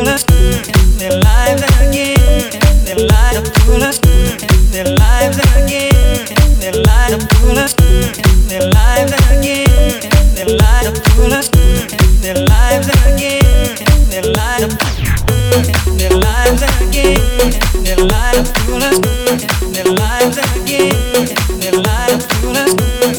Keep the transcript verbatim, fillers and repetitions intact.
fullest, their lives again, their lives up fullest, their lives again, their lives up fullest, their lives again, their lives up fullest, their lives again, their lives up, their lives again, their lives up fullest, their lives again, their lives up fullest.